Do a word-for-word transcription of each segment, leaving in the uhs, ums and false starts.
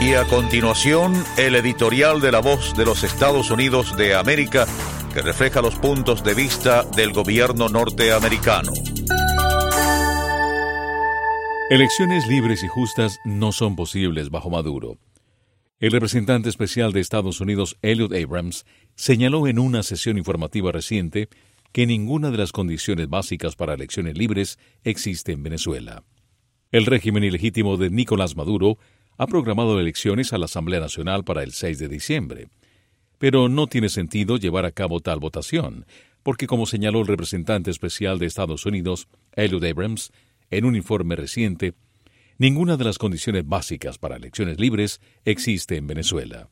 Y a continuación, el editorial de La Voz de los Estados Unidos de América, que refleja los puntos de vista del gobierno norteamericano. Elecciones libres y justas no son posibles bajo Maduro. El representante especial de Estados Unidos, Elliot Abrams, señaló en una sesión informativa reciente que ninguna de las condiciones básicas para elecciones libres existe en Venezuela. El régimen ilegítimo de Nicolás Maduro ha programado elecciones a la Asamblea Nacional para el seis de diciembre. Pero no tiene sentido llevar a cabo tal votación, porque como señaló el representante especial de Estados Unidos, Elliot Abrams, en un informe reciente, ninguna de las condiciones básicas para elecciones libres existe en Venezuela.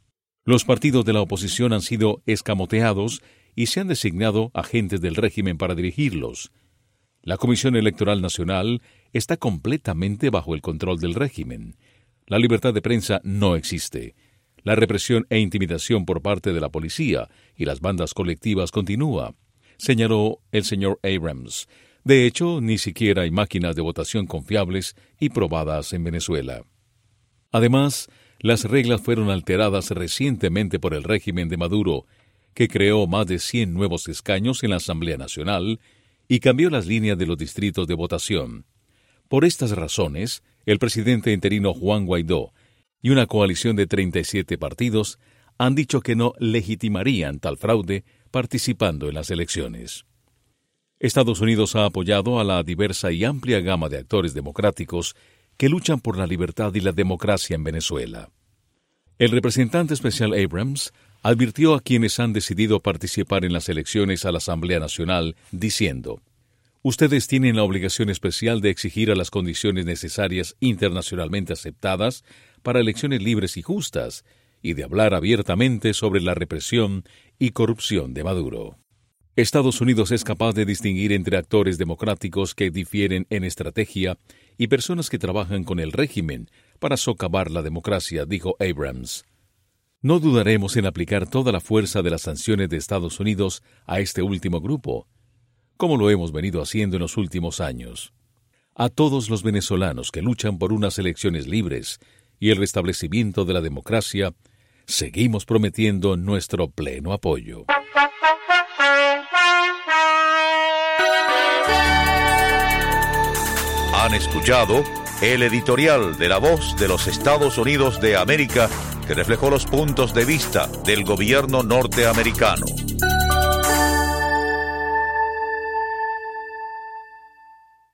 Los partidos de la oposición han sido escamoteados y se han designado agentes del régimen para dirigirlos. La Comisión Electoral Nacional está completamente bajo el control del régimen. La libertad de prensa no existe. La represión e intimidación por parte de la policía y las bandas colectivas continúa, señaló el señor Abrams. De hecho, ni siquiera hay máquinas de votación confiables y probadas en Venezuela. Además, las reglas fueron alteradas recientemente por el régimen de Maduro, que creó más de cien nuevos escaños en la Asamblea Nacional y cambió las líneas de los distritos de votación. Por estas razones, el presidente interino Juan Guaidó y una coalición de treinta y siete partidos han dicho que no legitimarían tal fraude participando en las elecciones. Estados Unidos ha apoyado a la diversa y amplia gama de actores democráticos que luchan por la libertad y la democracia en Venezuela. El representante especial Abrams advirtió a quienes han decidido participar en las elecciones a la Asamblea Nacional, diciendo: «Ustedes tienen la obligación especial de exigir a las condiciones necesarias internacionalmente aceptadas para elecciones libres y justas y de hablar abiertamente sobre la represión y corrupción de Maduro». Estados Unidos es capaz de distinguir entre actores democráticos que difieren en estrategia y personas que trabajan con el régimen para socavar la democracia, dijo Abrams. No dudaremos en aplicar toda la fuerza de las sanciones de Estados Unidos a este último grupo, como lo hemos venido haciendo en los últimos años. A todos los venezolanos que luchan por unas elecciones libres y el restablecimiento de la democracia, seguimos prometiendo nuestro pleno apoyo. Han escuchado el editorial de La Voz de los Estados Unidos de América, que reflejó los puntos de vista del gobierno norteamericano.